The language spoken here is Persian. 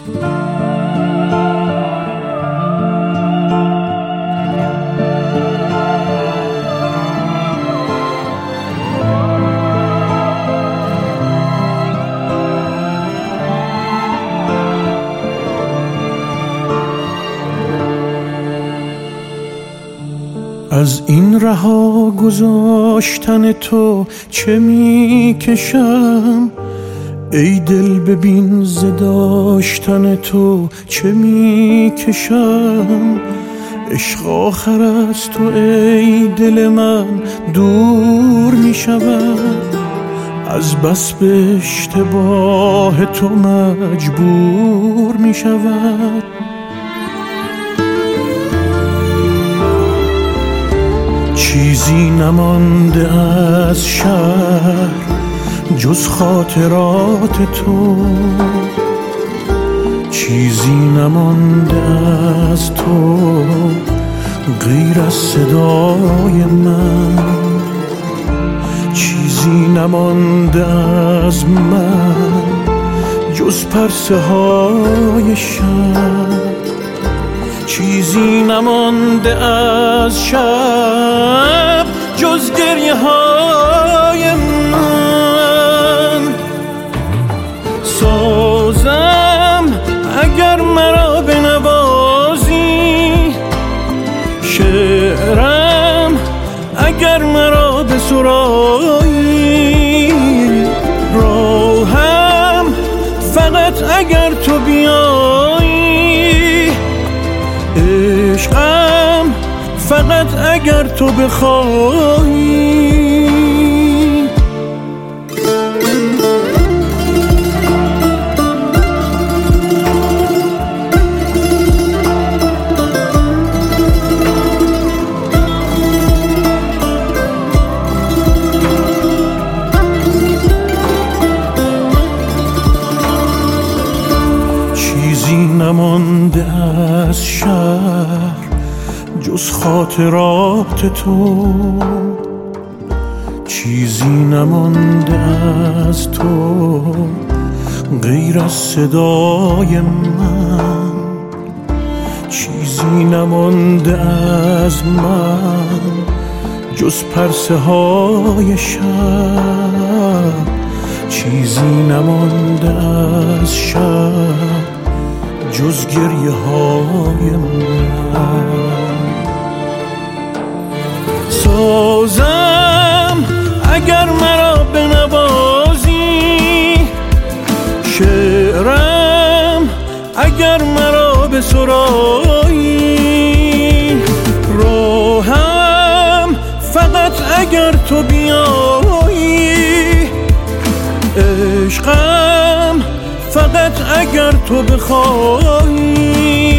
از این رها گذاشتن تو چه میکشم، ای دل ببین ز داشتن تو چه میکشم. عشق آخر از تو ای دل من دور میشود، از بس به اشتباه تو مجبور میشود. چیزی نمانده از شهر جز خاطرات تو، چیزی نمانده از تو غیر از صدای من، چیزی نمانده از من جز پرسه های شب، چیزی نمانده از شب جز گریه های من. سازم اگر مرا بنوازی، شعرم اگر مرا بسرایی، راهم فقط اگر تو بیایی، عشقم فقط اگر تو بخوایی. چیزی نمانده از شهر جز خاطرات تو، چیزی نمانده از تو غیر از صدای من، چیزی نمانده از من جز پرسه های شب، چیزی نمانده از شب جز گریه های من. سازم اگر مرا بنوازی، شعرم اگر مرا بسرایی، راهم فقط اگر تو بیایی، عشقم فقط اگر تو بخوایی.